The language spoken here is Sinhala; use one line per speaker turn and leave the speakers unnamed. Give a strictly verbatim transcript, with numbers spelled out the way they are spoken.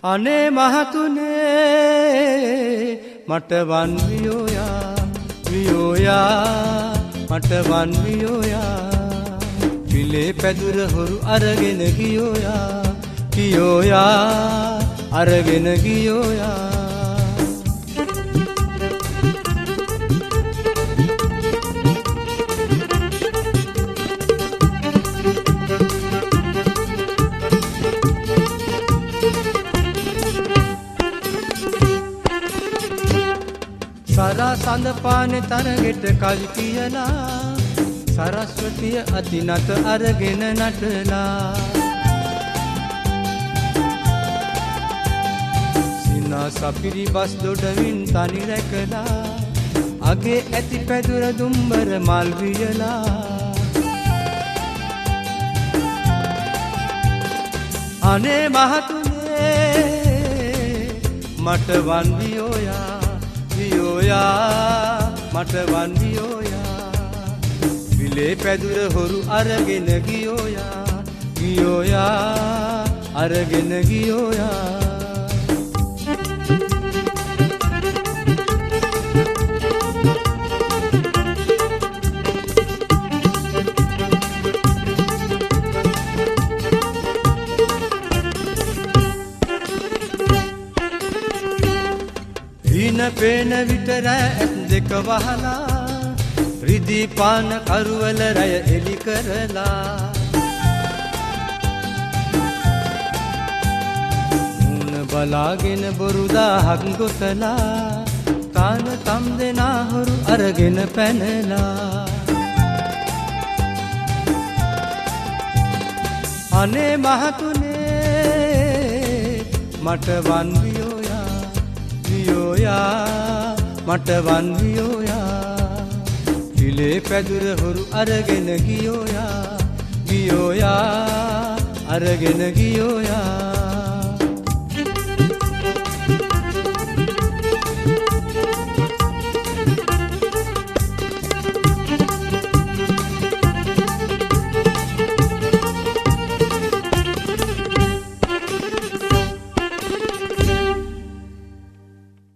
අනේ මහතුනේ මට වන් වියෝයා වියෝයා මට වන් වියෝයා පිලේ පැදුර හොරු අරගෙන ගියෝයා ගියෝයා අරගෙන ගියෝයා සරා සඳ පානේ තරගෙට කවි කියලා සරස්වතිය අතිනත අරගෙන නටලා සිනා සපිරි බස් දොඩවින් තනි රැකලා අගේ ඇති පැදුර දුම්බර මල් වියලා අනේ මහතුනේ මට වන් වියෝයා වියෝයා මට වන් වියෝයා විලේ පැදුර හොරු අරගෙන ගියෝයා ගියෝයා අරගෙන ගියෝයා හින පේන විතර ඇත් දෙක වහලා රිදී පාන කරුවල රය එලි කරලා මුණ බලාගෙන බොරු දාහක් ගොතලා තාන තම් දෙනා හොරු අරගෙන පැනලා අනේ මහතුනේ මට වන් වියෝයා වියෝයා මට වන් වියෝයා පිලේ පැදුර හොරු අරගෙන ගියෝයා ගියෝයා අරගෙන ගියෝයා